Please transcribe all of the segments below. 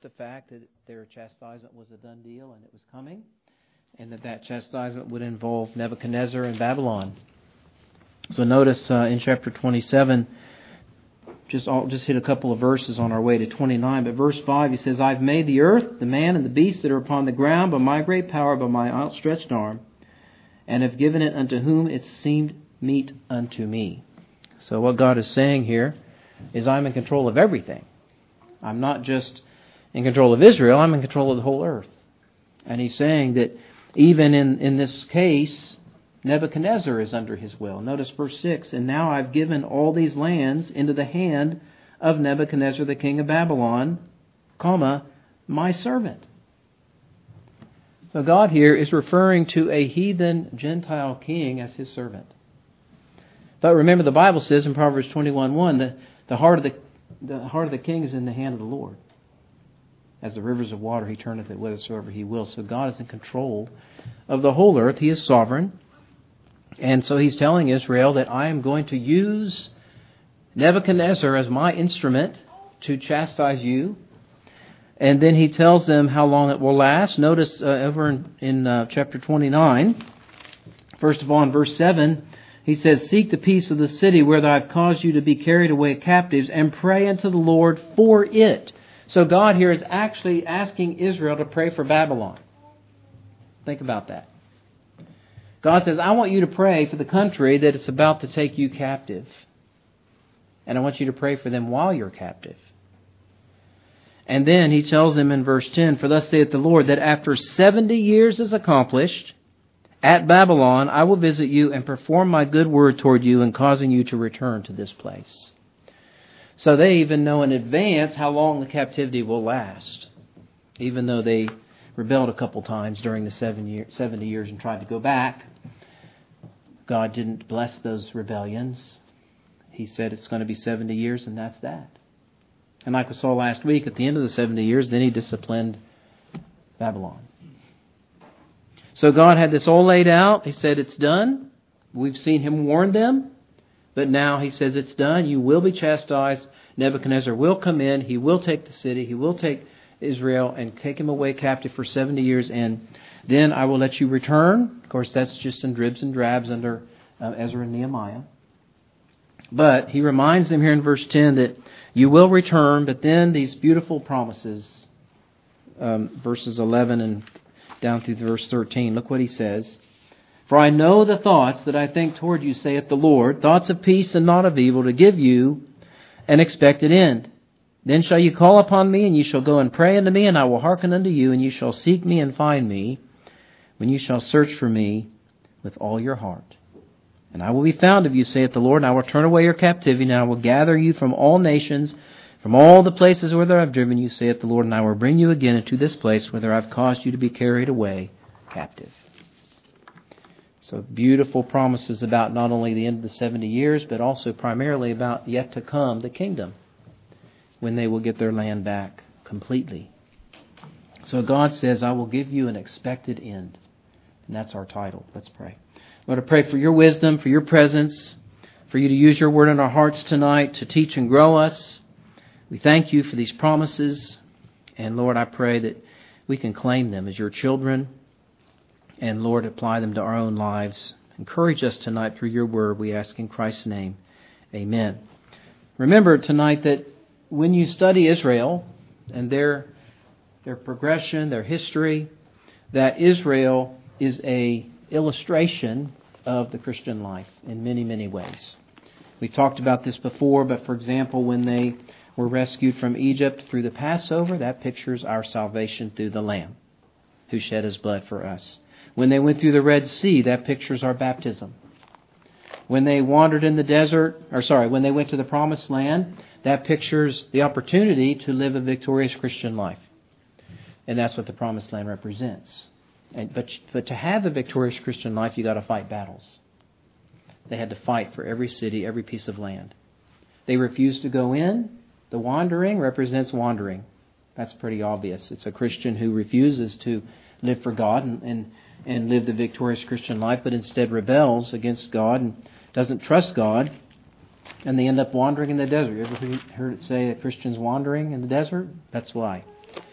the fact that their chastisement was a done deal and it was coming, and that chastisement would involve Nebuchadnezzar and Babylon. So notice in chapter 27, I'll just hit a couple of verses on our way to 29. But verse 5, he says, I've made the earth, the man, and the beasts that are upon the ground by my great power, by my outstretched arm, and have given it unto whom it seemed meet unto me. So what God is saying here is I'm in control of everything. I'm not just in control of Israel, I'm in control of the whole earth. And he's saying that even in this case, Nebuchadnezzar is under his will. Notice verse 6, and now I've given all these lands into the hand of Nebuchadnezzar, the king of Babylon, comma, my servant. So God here is referring to a heathen Gentile king as his servant. But remember, the Bible says in Proverbs 21:1 that the heart of the king is in the hand of the Lord. As the rivers of water, he turneth it whithersoever he will. So God is in control of the whole earth. He is sovereign. And so he's telling Israel that I am going to use Nebuchadnezzar as my instrument to chastise you. And then he tells them how long it will last. Notice over in chapter 29, first of all in verse 7, he says, seek the peace of the city where I've caused you to be carried away captives, and pray unto the Lord for it. So God here is actually asking Israel to pray for Babylon. Think about that. God says, I want you to pray for the country that is about to take you captive. And I want you to pray for them while you're captive. And then he tells them in verse 10, for thus saith the Lord, that after 70 years is accomplished, at Babylon I will visit you and perform my good word toward you in causing you to return to this place. So they even know in advance how long the captivity will last. Even though they rebelled a couple times during the 70 years and tried to go back, God didn't bless those rebellions. He said it's going to be 70 years and that's that. And like we saw last week, at the end of the 70 years, then he disciplined Babylon. So God had this all laid out. He said it's done. We've seen him warn them. But now he says it's done. You will be chastised. Nebuchadnezzar will come in. He will take the city. He will take Israel and take him away captive for 70 years. And then I will let you return. Of course, that's just in dribs and drabs under Ezra and Nehemiah. But he reminds them here in verse 10 that you will return. But then these beautiful promises, verses 11 and down through verse 13. Look what he says. For I know the thoughts that I think toward you, saith the Lord, thoughts of peace and not of evil, to give you an expected end. Then shall you call upon me, and you shall go and pray unto me, and I will hearken unto you, and you shall seek me and find me, when you shall search for me with all your heart. And I will be found of you, saith the Lord, and I will turn away your captivity, and I will gather you from all nations, from all the places whither I have driven you, saith the Lord, and I will bring you again into this place whither I have caused you to be carried away captive. So beautiful promises about not only the end of the 70 years, but also primarily about yet to come, the kingdom, when they will get their land back completely. So God says, I will give you an expected end. And that's our title. Let's pray. Lord, I pray for your wisdom, for your presence, for you to use your word in our hearts tonight to teach and grow us. We thank you for these promises. And Lord, I pray that we can claim them as your children. And Lord, apply them to our own lives. Encourage us tonight through your word, we ask in Christ's name. Amen. Remember tonight that when you study Israel and their progression, their history, that Israel is a illustration of the Christian life in many, many ways. We've talked about this before, but for example, when they were rescued from Egypt through the Passover, that pictures our salvation through the Lamb who shed his blood for us. When they went through the Red Sea, that pictures our baptism. When they wandered in the desert, when they went to the Promised Land, that pictures the opportunity to live a victorious Christian life. And that's what the Promised Land represents. But to have a victorious Christian life, you got to fight battles. They had to fight for every city, every piece of land. They refused to go in. The wandering represents wandering. That's pretty obvious. It's a Christian who refuses to live for God and live the victorious Christian life, but instead rebels against God and doesn't trust God, and they end up wandering in the desert. You ever heard it say that Christians wandering in the desert? That's why.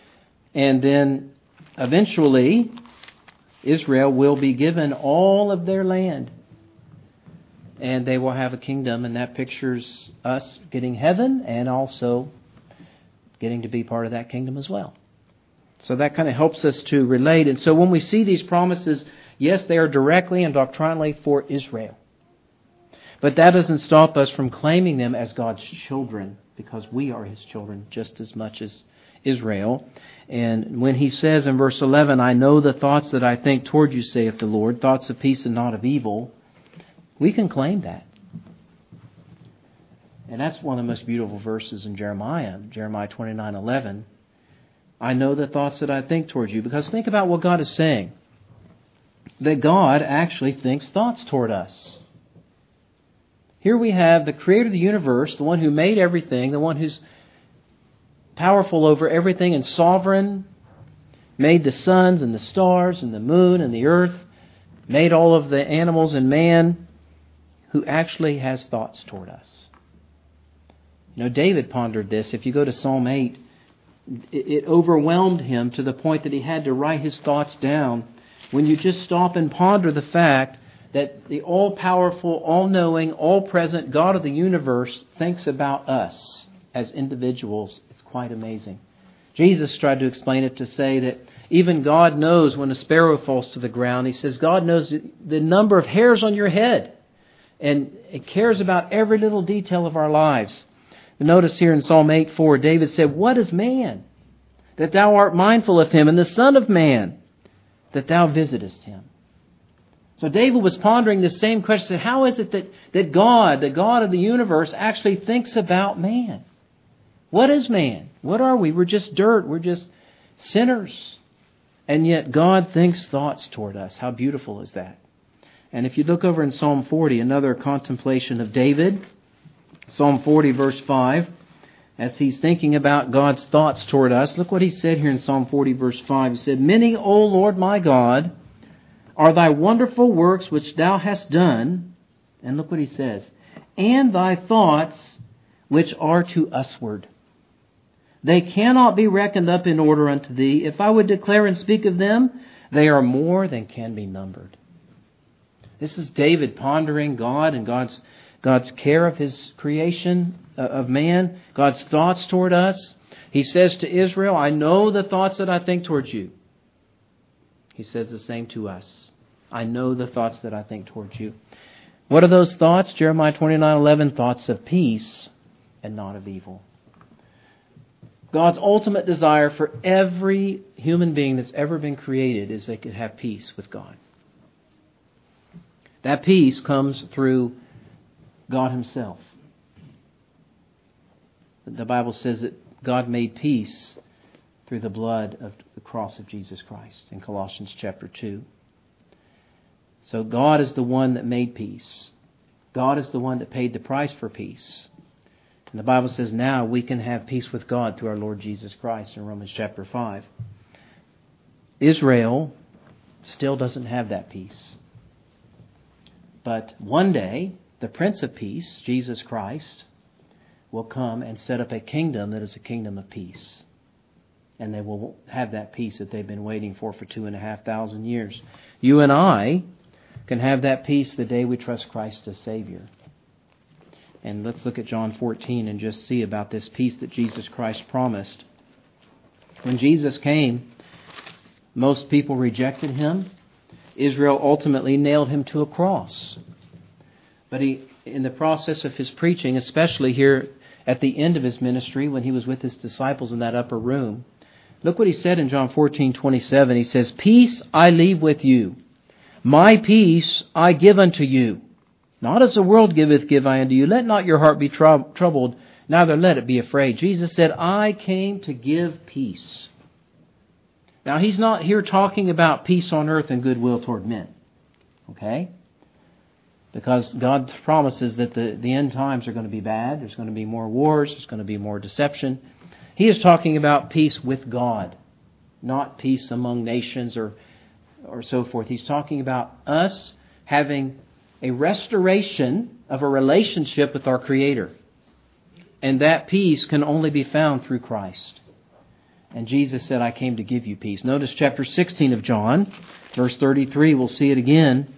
And then eventually, Israel will be given all of their land. And they will have a kingdom, and that pictures us getting heaven and also getting to be part of that kingdom as well. So that kind of helps us to relate. And so when we see these promises, yes, they are directly and doctrinally for Israel. But that doesn't stop us from claiming them as God's children, because we are His children just as much as Israel. And when He says in verse 11, I know the thoughts that I think toward you, saith the Lord, thoughts of peace and not of evil, we can claim that. And that's one of the most beautiful verses in Jeremiah 29:11. I know the thoughts that I think toward you. Because think about what God is saying. That God actually thinks thoughts toward us. Here we have the creator of the universe, the one who made everything, the one who's powerful over everything and sovereign, made the suns and the stars and the moon and the earth, made all of the animals and man, who actually has thoughts toward us. You know, David pondered this. If you go to Psalm 8, it overwhelmed him to the point that he had to write his thoughts down. When you just stop and ponder the fact that the all-powerful, all-knowing, all-present God of the universe thinks about us as individuals, it's quite amazing. Jesus tried to explain it to say that even God knows when a sparrow falls to the ground. He says God knows the number of hairs on your head, and it cares about every little detail of our lives. Notice here in Psalm 8:4, David said, what is man, that thou art mindful of him, and the son of man, that thou visitest him? So David was pondering this same question. How is it that God, the God of the universe, actually thinks about man? What is man? What are we? We're just dirt. We're just sinners. And yet God thinks thoughts toward us. How beautiful is that? And if you look over in Psalm 40, another contemplation of David, Psalm 40 verse 5, as he's thinking about God's thoughts toward us, look what he said here in Psalm 40 verse 5. He said, many, O Lord my God, are thy wonderful works which thou hast done. And look what he says. And thy thoughts which are to usward. They cannot be reckoned up in order unto thee. If I would declare and speak of them, they are more than can be numbered. This is David pondering God and God's care of His creation of man, God's thoughts toward us. He says to Israel, I know the thoughts that I think towards you. He says the same to us. I know the thoughts that I think towards you. What are those thoughts? Jeremiah 29:11, thoughts of peace and not of evil. God's ultimate desire for every human being that's ever been created is they could have peace with God. That peace comes through God Himself. The Bible says that God made peace through the blood of the cross of Jesus Christ in Colossians chapter 2. So God is the one that made peace. God is the one that paid the price for peace. And the Bible says now we can have peace with God through our Lord Jesus Christ in Romans chapter 5. Israel still doesn't have that peace. But one day, the Prince of Peace, Jesus Christ, will come and set up a kingdom that is a kingdom of peace. And they will have that peace that they've been waiting for 2,500 years. You and I can have that peace the day we trust Christ as Savior. And let's look at John 14 and just see about this peace that Jesus Christ promised. When Jesus came, most people rejected Him. Israel ultimately nailed Him to a cross. But He, in the process of His preaching, especially here at the end of His ministry, when He was with His disciples in that upper room, look what He said in John 14:27. He says, peace I leave with you. My peace I give unto you. Not as the world giveth, give I unto you. Let not your heart be troubled, neither let it be afraid. Jesus said, I came to give peace. Now, He's not here talking about peace on earth and goodwill toward men. Okay? Because God promises that the end times are going to be bad. There's going to be more wars. There's going to be more deception. He is talking about peace with God, not peace among nations or so forth. He's talking about us having a restoration of a relationship with our Creator. And that peace can only be found through Christ. And Jesus said, I came to give you peace. Notice chapter 16 of John, verse 33. We'll see it again.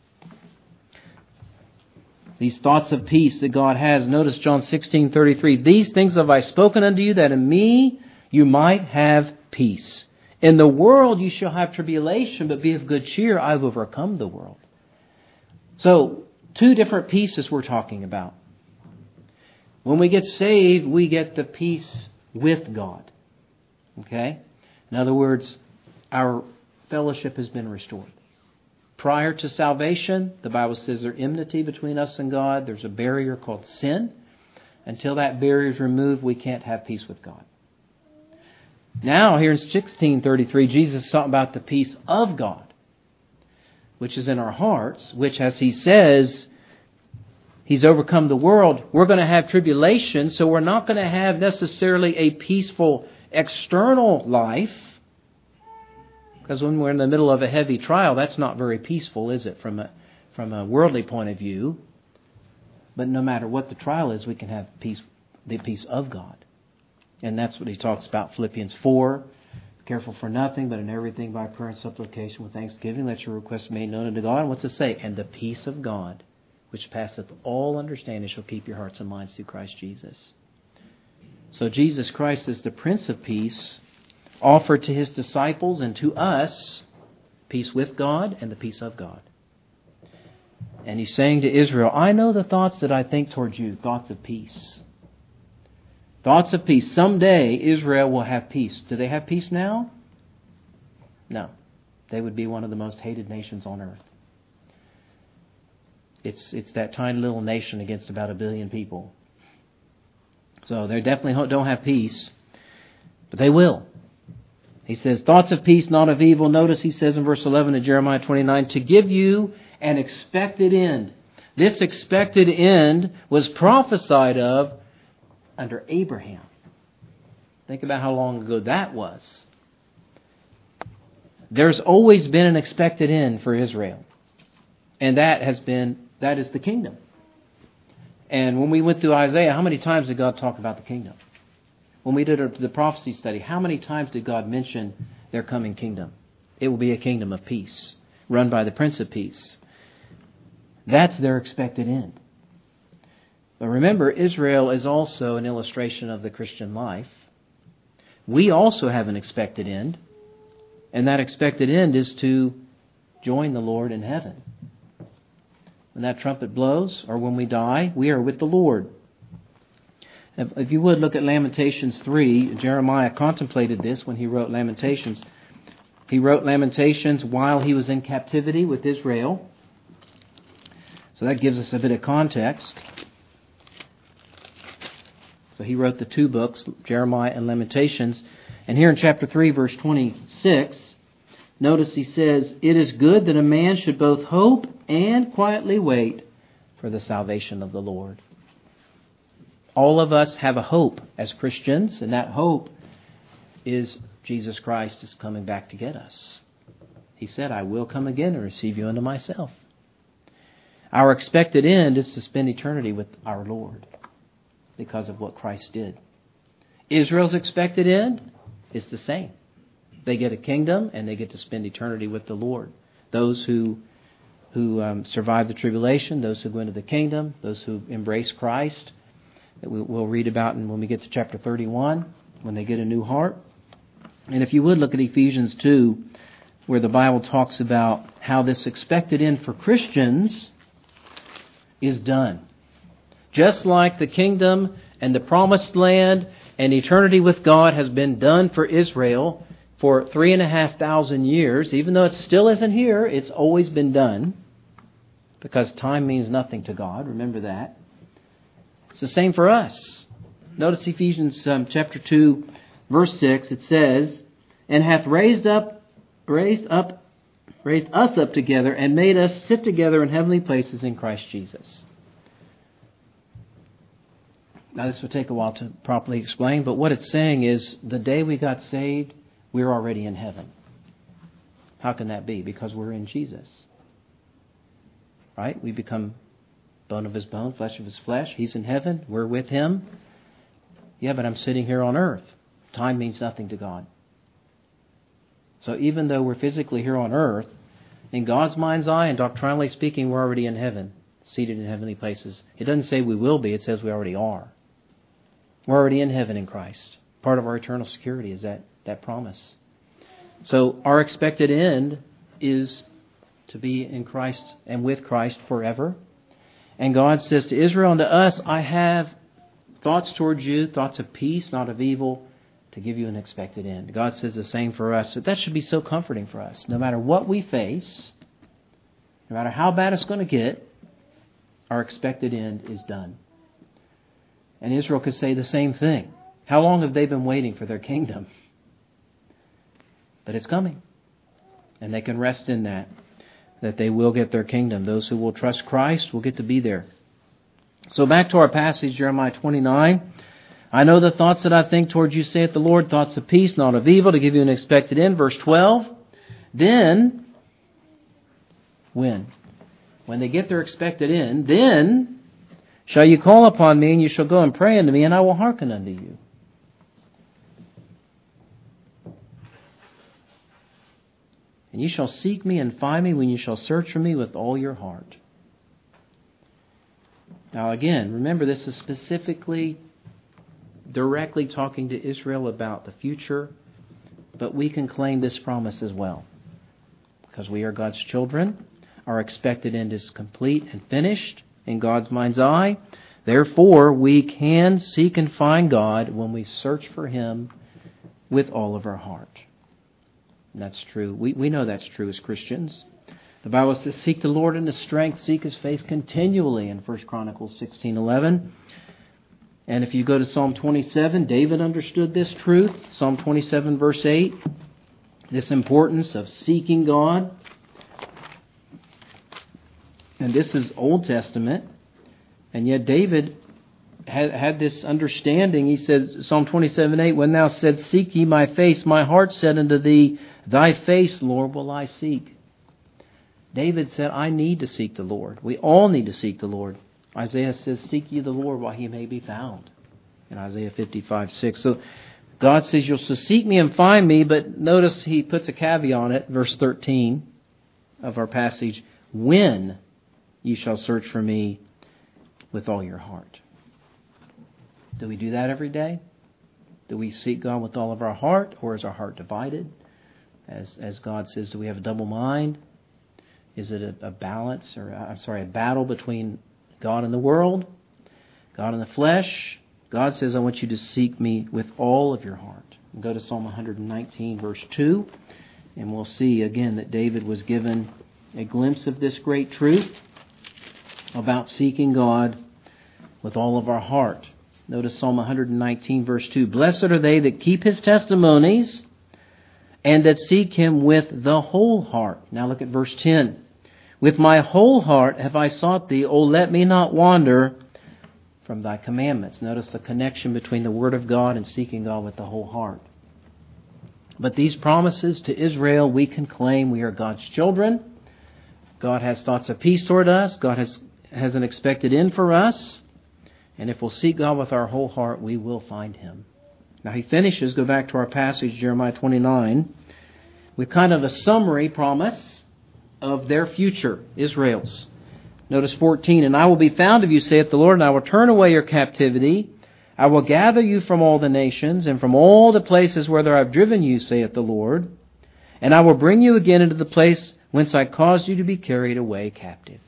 These thoughts of peace that God has. Notice John 16:33. These things have I spoken unto you, that in me you might have peace. In the world you shall have tribulation, but be of good cheer. I have overcome the world. So, two different pieces we're talking about. When we get saved, we get the peace with God. Okay? In other words, our fellowship has been restored. Prior to salvation, the Bible says there's enmity between us and God. There's a barrier called sin. Until that barrier is removed, we can't have peace with God. Now, here in 16:33, Jesus is talking about the peace of God, which is in our hearts, which, as He says, He's overcome the world. We're going to have tribulation, so we're not going to have necessarily a peaceful external life. Because when we're in the middle of a heavy trial, that's not very peaceful, is it, from a worldly point of view? But no matter what the trial is, we can have peace, the peace of God. And that's what he talks about, Philippians 4. Careful for nothing, but in everything by prayer and supplication with thanksgiving, let your requests be made known unto God. And what's it say? And the peace of God, which passeth all understanding, shall keep your hearts and minds through Christ Jesus. So Jesus Christ is the Prince of Peace, offered to His disciples and to us peace with God and the peace of God. And He's saying to Israel, I know the thoughts that I think towards you, thoughts of peace. Thoughts of peace. Someday Israel will have peace. Do they have peace now? No. They would be one of the most hated nations on earth. It's that tiny little nation against about 1 billion people. So they definitely don't have peace, but they will. He says, thoughts of peace, not of evil. Notice he says in verse 11 of Jeremiah 29, to give you an expected end. This expected end was prophesied of under Abraham. Think about how long ago that was. There's always been an expected end for Israel. And that is the kingdom. And when we went through Isaiah, how many times did God talk about the kingdom? When we did the prophecy study, how many times did God mention their coming kingdom? It will be a kingdom of peace, run by the Prince of Peace. That's their expected end. But remember, Israel is also an illustration of the Christian life. We also have an expected end, and that expected end is to join the Lord in heaven. When that trumpet blows, or when we die, we are with the Lord. If you would look at Lamentations 3, Jeremiah contemplated this when he wrote Lamentations. He wrote Lamentations while he was in captivity with Israel. So that gives us a bit of context. So he wrote the two books, Jeremiah and Lamentations. And here in chapter 3, verse 26, notice he says, it is good that a man should both hope and quietly wait for the salvation of the Lord. All of us have a hope as Christians, and that hope is Jesus Christ is coming back to get us. He said, I will come again and receive you unto myself. Our expected end is to spend eternity with our Lord because of what Christ did. Israel's expected end is the same. They get a kingdom and they get to spend eternity with the Lord. Those who survive the tribulation, those who go into the kingdom, those who embrace Christ, that we'll read about when we get to chapter 31, when they get a new heart. And if you would look at Ephesians 2, where the Bible talks about how this expected end for Christians is done. Just like the kingdom and the promised land and eternity with God has been done for Israel for 3,500 years, even though it still isn't here, it's always been done. Because time means nothing to God. Remember that. It's the same for us. Notice Ephesians chapter 2, verse 6. It says, and hath raised us up together and made us sit together in heavenly places in Christ Jesus. Now this will take a while to properly explain, but what it's saying is the day we got saved, we were already in heaven. How can that be? Because we're in Jesus. Right? We become bone of His bone, flesh of His flesh. He's in heaven. We're with Him. Yeah, but I'm sitting here on earth. Time means nothing to God. So even though we're physically here on earth, in God's mind's eye and doctrinally speaking, we're already in heaven, seated in heavenly places. It doesn't say we will be, it says we already are. We're already in heaven in Christ. Part of our eternal security is that promise. So our expected end is to be in Christ and with Christ forever. And God says to Israel and to us, I have thoughts towards you, thoughts of peace, not of evil, to give you an expected end. God says the same for us. So that should be so comforting for us. No matter what we face, no matter how bad it's going to get, our expected end is done. And Israel could say the same thing. How long have they been waiting for their kingdom? But it's coming. And they can rest in that they will get their kingdom. Those who will trust Christ will get to be there. So back to our passage, Jeremiah 29. I know the thoughts that I think toward you, saith the Lord, thoughts of peace, not of evil, to give you an expected end. Verse 12. Then, when they get their expected end, then shall you call upon me, and you shall go and pray unto me, and I will hearken unto you. And you shall seek me and find me when you shall search for me with all your heart. Now again, remember this is specifically directly talking to Israel about the future, but we can claim this promise as well. Because we are God's children, our expected end is complete and finished in God's mind's eye. Therefore, we can seek and find God when we search for Him with all of our heart. And that's true. We know that's true as Christians. The Bible says, seek the Lord in His strength, seek His face continually in 1 Chronicles 16:11. And if you go to Psalm 27, David understood this truth. Psalm 27 verse 8, this importance of seeking God. And this is Old Testament. And yet David had this understanding. He said, Psalm 27:8, when thou saidst, seek ye my face, my heart said unto thee, thy face, Lord, will I seek. David said, I need to seek the Lord. We all need to seek the Lord. Isaiah says, seek ye the Lord while He may be found. In Isaiah 55:6. So God says, you'll seek me and find me, but notice He puts a caveat on it, verse 13 of our passage, when ye shall search for me with all your heart. Do we do that every day? Do we seek God with all of our heart, or is our heart divided? As God says, do we have a double mind? Is it a balance, a battle between God and the world, God and the flesh? God says, I want you to seek me with all of your heart. We'll go to Psalm 119, verse 2, and we'll see again that David was given a glimpse of this great truth about seeking God with all of our heart. Notice Psalm 119, verse 2. Blessed are they that keep His testimonies and that seek Him with the whole heart. Now look at verse 10. With my whole heart have I sought Thee. O let me not wander from Thy commandments. Notice the connection between the Word of God and seeking God with the whole heart. But these promises to Israel, we can claim we are God's children. God has thoughts of peace toward us. God has an expected end for us. And if we'll seek God with our whole heart, we will find Him. Now He finishes, go back to our passage, Jeremiah 29, with kind of a summary promise of their future, Israel's. Notice 14, and I will be found of you, saith the Lord, and I will turn away your captivity. I will gather you from all the nations, and from all the places whither I have driven you, saith the Lord. And I will bring you again into the place whence I caused you to be carried away captive.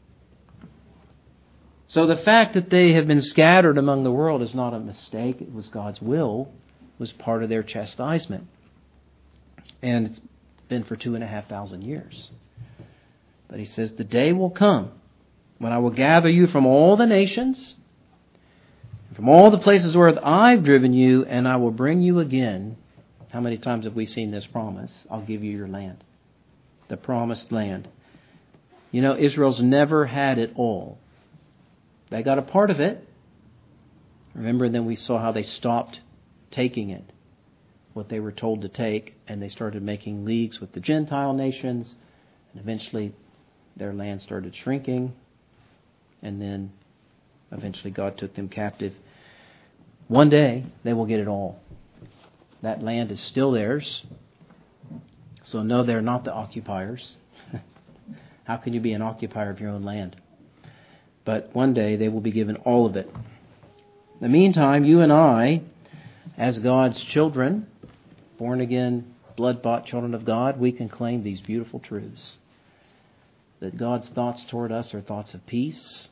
So the fact that they have been scattered among the world is not a mistake. It was God's will. It was part of their chastisement. And it's been for 2,500 years. But He says, the day will come when I will gather you from all the nations, from all the places where I've driven you, and I will bring you again. How many times have we seen this promise? I'll give you your land. The promised land. You know, Israel's never had it all. They got a part of it. Remember, then we saw how they stopped taking it, what they were told to take, and they started making leagues with the Gentile nations, and eventually their land started shrinking, and then eventually God took them captive. One day they will get it all. That land is still theirs. So no, they're not the occupiers. How can you be an occupier of your own land? But one day they will be given all of it. In the meantime, you and I, as God's children, born again, blood-bought children of God, we can claim these beautiful truths. That God's thoughts toward us are thoughts of peace.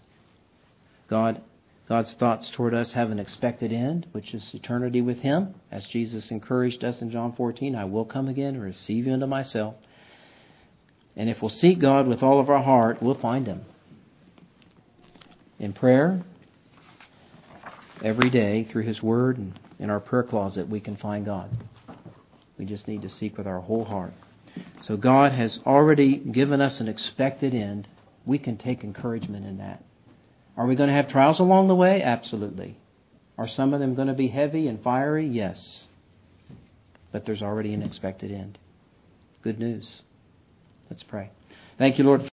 God's thoughts toward us have an expected end, which is eternity with Him. As Jesus encouraged us in John 14, I will come again and receive you unto myself. And if we'll seek God with all of our heart, we'll find Him. In prayer, every day, through His Word and in our prayer closet, we can find God. We just need to seek with our whole heart. So God has already given us an expected end. We can take encouragement in that. Are we going to have trials along the way? Absolutely. Are some of them going to be heavy and fiery? Yes. But there's already an expected end. Good news. Let's pray. Thank you, Lord.